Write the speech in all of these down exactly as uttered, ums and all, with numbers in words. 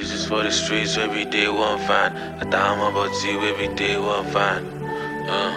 This is for the streets, every day one fan. I thought I'm about to every day one fan. Uh,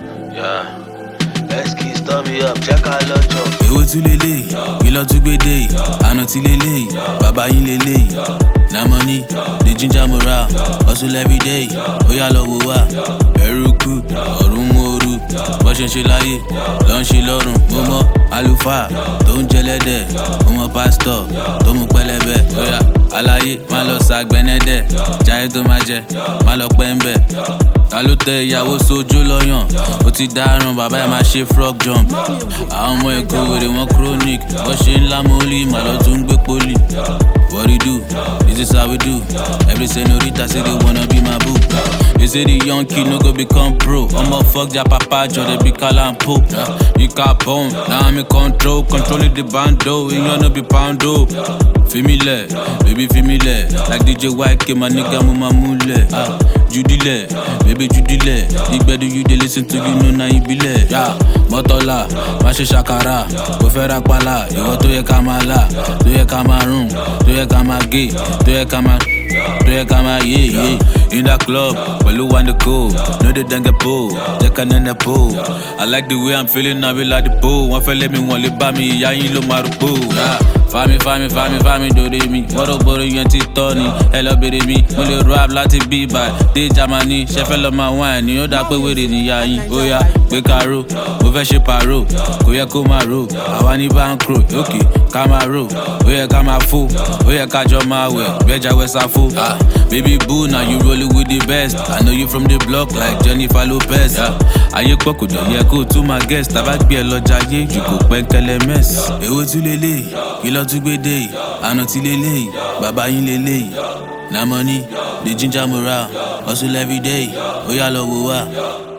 yeah. Let's keep me up, check out Locho. Ewo tún lélẹ̀, kí ló tún gbé dé yìí, àná tí lélẹ̀, bàbá yín lélẹ̀. Na money, the ginger morale, hustle every day, ó yá lọ wò wá. Ẹrú kú, ọ̀run mòoru, bó ṣe ń ṣe láyé, ló ń ṣe lọ́run. Mo mọ àlùfáà tó ń jẹlẹ́dẹ̀, mo mọ pásítọ̀ tó mú pẹlẹbẹ. Ó yá aláyé, má lọ ṣàgbẹ́nẹ́dẹ̀, jáyé tó má jẹ, má lọ pẹ́ ń bẹ̀. Ta ló tẹ ìyàwó sójú lọ́yàn, ó ti dáràn, bàbá ẹ̀ máa ṣe frog jump. Àwọn ọmọ ẹ̀kọ́ wèrè wọn chronic, bó ṣe ń lámúlì, màá lọ tún gbé pólì. What do you do? This is how we do. Every senorita say they wanna be my boo. They say the young kid no go become pro. I'ma fuck their papa, Joe, they be calling po. You got bone, now I'm in control. Controlling the bando, you wanna be poundo. Femile, baby femile. Like D J White, my nigga, mama mule. Uh, Judile, baby Judile. Big better you they listen to, you know now you be there. Yeah, Motola, Mashe Shakara, Bofera Pala, you want to ye Kamala, do ye Cameroon, do ye Kamagi, do ye Kamar, do ye Kamar, yeah, yeah. In that club, well, you want to go, no they don't get pull, they can end the pool. I like the way I'm feeling, I be like the pool. One fella me, one lip by me, yeah, you look marupu, yeah. Fami, fami, fami, fami, do de mi. Moro boro yẹn ti tọ́ ni, ẹ lọ bèrè mi. Mo lè rap láti bí ibà, dé Germany. Ṣé fẹ́ lọ máa wáìn ni ó dá pé wèrè níyà yín. Ó yá, gbé karo, mo fẹ́ ṣe pàrọ̀. Kò yẹ kó máa rò, àwa ní bankro. Òkè, ká máa rò, ó yẹ ká máa fò. Ó yẹ ká jọ máa wẹ̀, bẹ́jà wẹ̀ sáfò. Ah, baby boo, now you rolling with the best. I know you from the block like Jennifer Lopez. Ah, ayé pọ̀ kò dọ̀ yẹ kó tún máa guest. Tàbá gbé ẹ lọ́jà yé, jù kò pẹ́ńkẹ́lẹ́ mess. Èwo tún lélẹ̀, kí ló tún gbé dé yìí, àná tí lélẹ̀, bàbá yín lélẹ̀. Na money, the ginger morale, hustle every day, ó yá lọ wò wá.